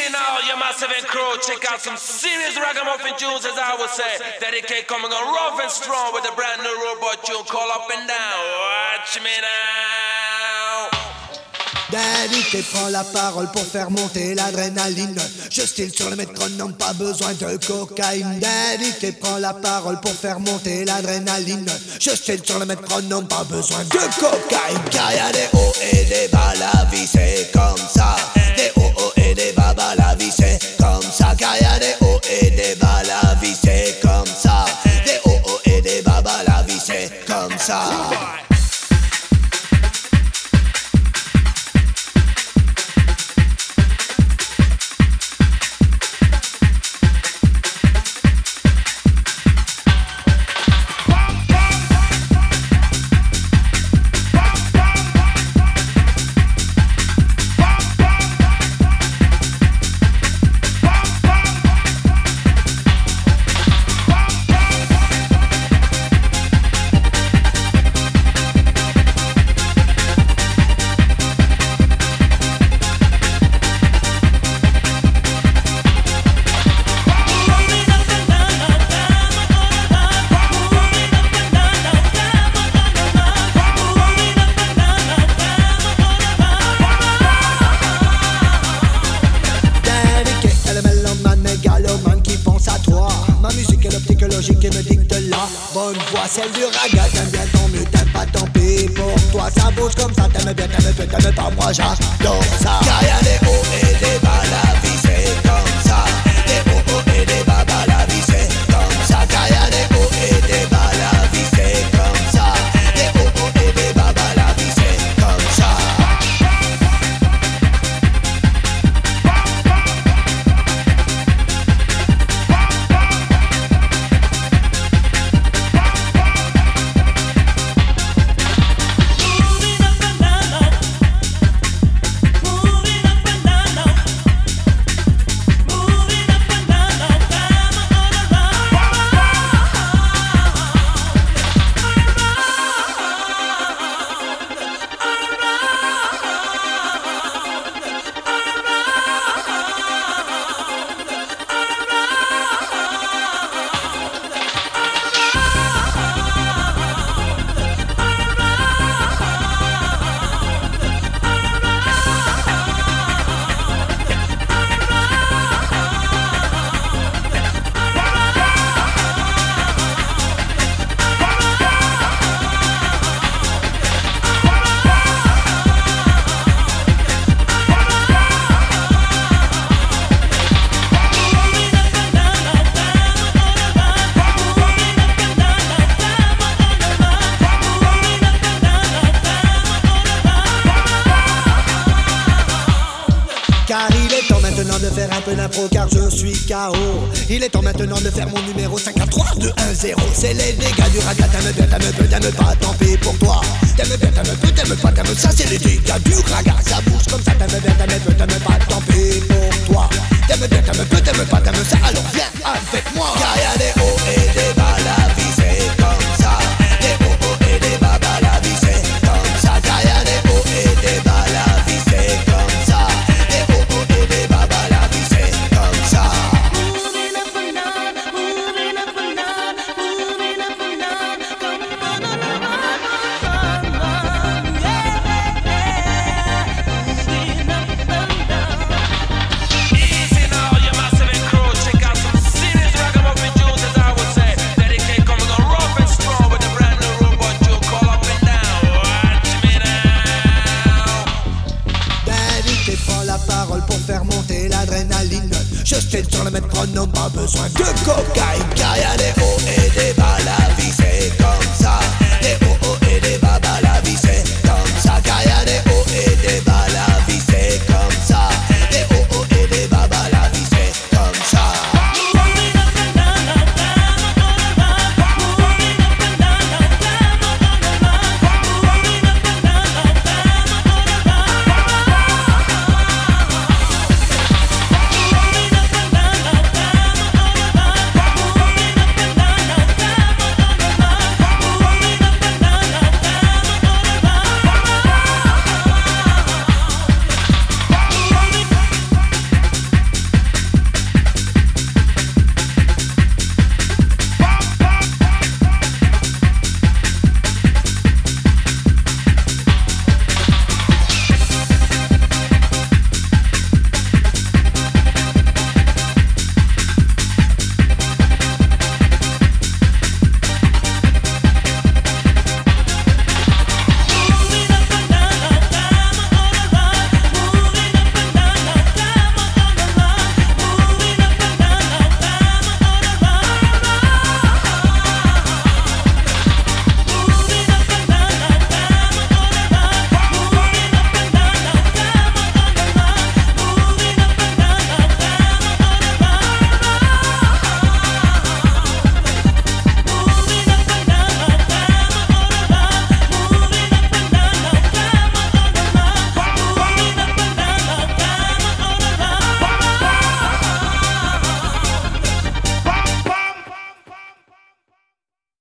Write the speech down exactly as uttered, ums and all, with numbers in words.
Easy now, you massive and crew. Check out some serious ragamuffin tunes, as I would say. Dedicate coming on rough and strong with a brand new robot tune call up and down. Watch me now. Daddy prend la parole pour faire monter l'adrénaline. Je style sur le métronome, pas besoin de cocaïne. Daddy prend la parole pour faire monter l'adrénaline. Je style sur le métronome, pas besoin de cocaïne. Car y'a des hauts et des bas, la vie c'est comme ça. Des hauts hauts et des bas bas, la vie c'est comme ça. Car y'a des hauts et des bas, la vie c'est comme ça. Des hauts hauts et des bas bas, la vie c'est comme ça. Logique et me dicte la bonne voix, celle du raga. T'aimes bien, tant mieux, t'aimes pas, tant pis pour toi. Ça bouge comme ça, t'aimes bien, t'aimes bien, t'aimes pas, moi j'adore ça. Car y'a des hauts et des bas, la vie c'est comme ça. Des hauts hauts et des bas bas, la vie c'est comme ça. Car y'a des hauts et des bas, la vie c'est comme ça. Des hauts hauts et des bas bas, la vie c'est comme ça. Car il est temps maintenant de faire un peu d'impro, car je suis K O. Il est temps maintenant de faire mon numéro cinq quatre trois deux un zéro. C'est les dégâts du raga, t'aimes bien, t'aimes peu, t'aimes pas, tant pis pour toi. T'aimes bien, t'aimes peu, t'aimes pas, t'aimes ça, c'est les dégâts du raga. Ça bouge comme ça, t'aimes bien, t'aimes peu, t'aimes pas, tant pis pour toi. T'aimes bien, t'aimes peu, t'aimes pas, t'aimes ça, alors viens avec moi. Car y'a des hauts et des bas, la vie c'est comme ça. Des hauts hauts et des bas bas, la vie c'est comme ça. Car y'a des hauts et des bas, la vie c'est comme ça. Je style sur le métronome, pas besoin de cocaïne. Car y'a des hauts et des bas, la vie c'est comme ça. Des hauts